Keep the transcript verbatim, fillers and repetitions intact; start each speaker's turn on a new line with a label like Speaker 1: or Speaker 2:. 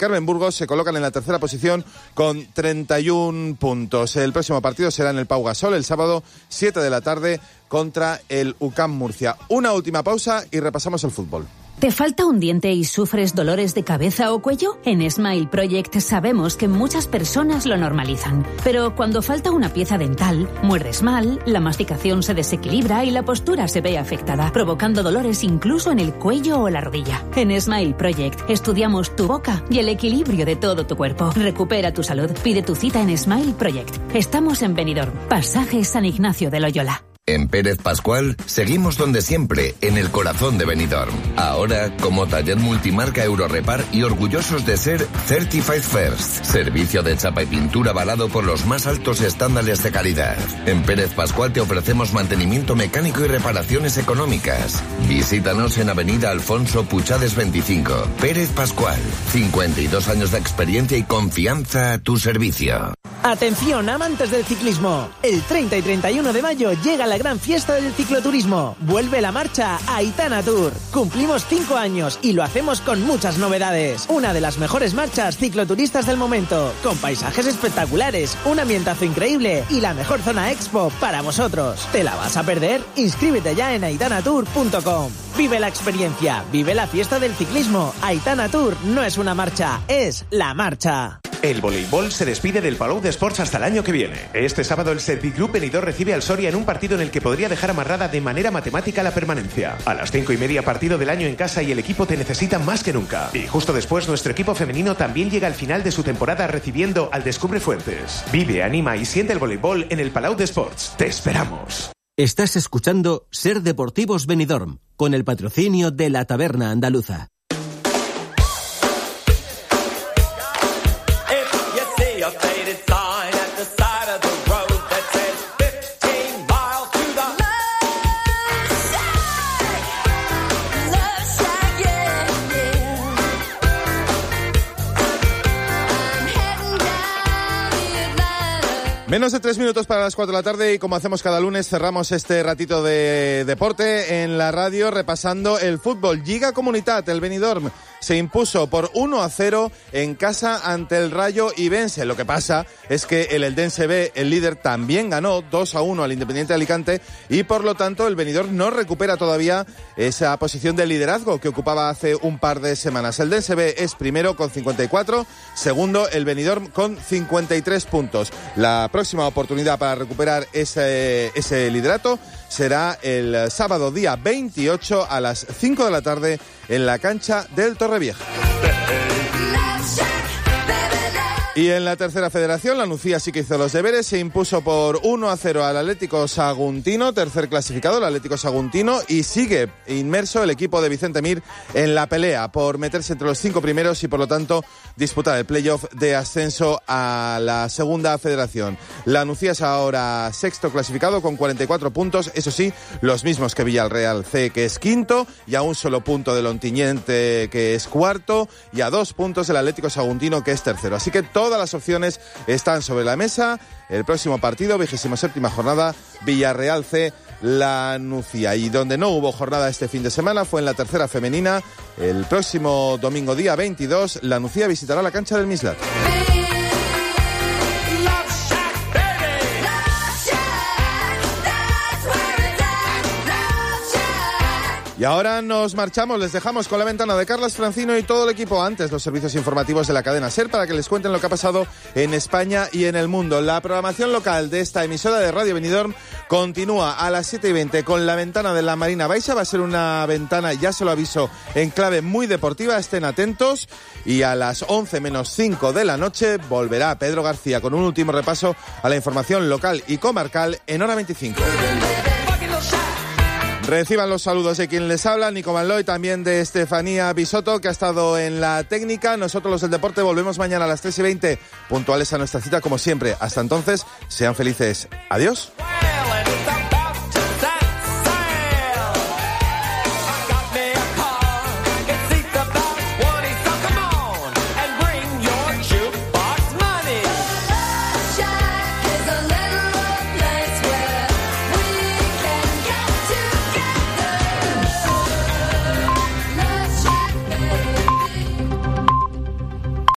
Speaker 1: Carmen Burgos se colocan en la tercera posición con treinta y un puntos. El próximo partido será en el Pau Gasol el sábado siete de la tarde contra el U C A M Murcia. Una última pausa y repasamos el fútbol.
Speaker 2: ¿Te falta un diente y sufres dolores de cabeza o cuello? En Smile Project sabemos que muchas personas lo normalizan. Pero cuando falta una pieza dental, muerdes mal, la masticación se desequilibra y la postura se ve afectada, provocando dolores incluso en el cuello o la rodilla. En Smile Project estudiamos tu boca y el equilibrio de todo tu cuerpo. Recupera tu salud. Pide tu cita en Smile Project. Estamos en Benidorm, Pasaje San Ignacio de Loyola.
Speaker 3: En Pérez Pascual seguimos donde siempre, en el corazón de Benidorm. Ahora, como taller multimarca Eurorepar y orgullosos de ser Certified First. Servicio de chapa y pintura avalado por los más altos estándares de calidad. En Pérez Pascual te ofrecemos mantenimiento mecánico y reparaciones económicas. Visítanos en Avenida Alfonso Puchades veinticinco. Pérez Pascual, cincuenta y dos años de experiencia y confianza a tu servicio.
Speaker 4: Atención, amantes del ciclismo. El treinta y treinta y uno de mayo llega la gran fiesta del cicloturismo. Vuelve la marcha Aitana Tour. Cumplimos cinco años y lo hacemos con muchas novedades. Una de las mejores marchas cicloturistas del momento, con paisajes espectaculares, un ambientazo increíble y la mejor zona expo para vosotros. ¿Te la vas a perder? Inscríbete ya en aitana tour punto com. Vive la experiencia, vive la fiesta del ciclismo. Aitana Tour no es una marcha, es la marcha.
Speaker 5: El voleibol se despide del Palau de Sports hasta el año que viene. Este sábado el Celtic Group Benidorm recibe al Soria en un partido en el que podría dejar amarrada de manera matemática la permanencia. A las cinco y media partido del año en casa y el equipo te necesita más que nunca. Y justo después nuestro equipo femenino también llega al final de su temporada recibiendo al Descubre Fuentes. Vive, anima y siente el voleibol en el Palau de Sports. Te esperamos.
Speaker 6: Estás escuchando Ser Deportivos Benidorm con el patrocinio de la Taberna Andaluza.
Speaker 1: Menos de tres minutos para las cuatro de la tarde y como hacemos cada lunes cerramos este ratito de deporte en la radio repasando el fútbol. Lliga Comunitat, el Benidorm se impuso por uno a cero en casa ante el Rayo Ibense. Lo que pasa es que el Eldense B, el líder, también ganó dos a uno al Independiente de Alicante y por lo tanto el Benidorm no recupera todavía esa posición de liderazgo que ocupaba hace un par de semanas. El Eldense B es primero con cincuenta y cuatro, segundo el Benidorm con cincuenta y tres puntos. La próxima oportunidad para recuperar ese, ese liderato será el sábado día veintiocho a las cinco de la tarde en la cancha del Torrevieja. Y en la tercera federación, la Nucía sí que hizo los deberes, se impuso por uno a cero al Atlético Saguntino, tercer clasificado, el Atlético Saguntino, y sigue inmerso el equipo de Vicente Mir en la pelea por meterse entre los cinco primeros y por lo tanto disputar el playoff de ascenso a la segunda federación. La Nucía es ahora sexto clasificado con cuarenta y cuatro puntos, eso sí, los mismos que Villarreal C, que es quinto, y a un solo punto del Ontinyente, que es cuarto, y a dos puntos del Atlético Saguntino, que es tercero. Así que todo Todas las opciones están sobre la mesa. El próximo partido, vigésima séptima jornada, Villarreal C, la Nucía. Y donde no hubo jornada este fin de semana fue en la tercera femenina. El próximo domingo día veintidós, la Nucía visitará la cancha del Mislat. Y ahora nos marchamos, les dejamos con la ventana de Carlos Francino y todo el equipo. Antes, los servicios informativos de la cadena SER para que les cuenten lo que ha pasado en España y en el mundo. La programación local de esta emisora de Radio Benidorm continúa a las siete y veinte con la ventana de la Marina Baixa. Va a ser una ventana, ya se lo aviso, en clave muy deportiva. Estén atentos. Y a las once menos cinco de la noche volverá Pedro García con un último repaso a la información local y comarcal en hora veinticinco. Reciban los saludos de quien les habla, Nico Manloy, también de Estefanía Bisotto, que ha estado en la técnica. Nosotros los del deporte volvemos mañana a las tres y veinte, puntuales a nuestra cita como siempre. Hasta entonces, sean felices. Adiós.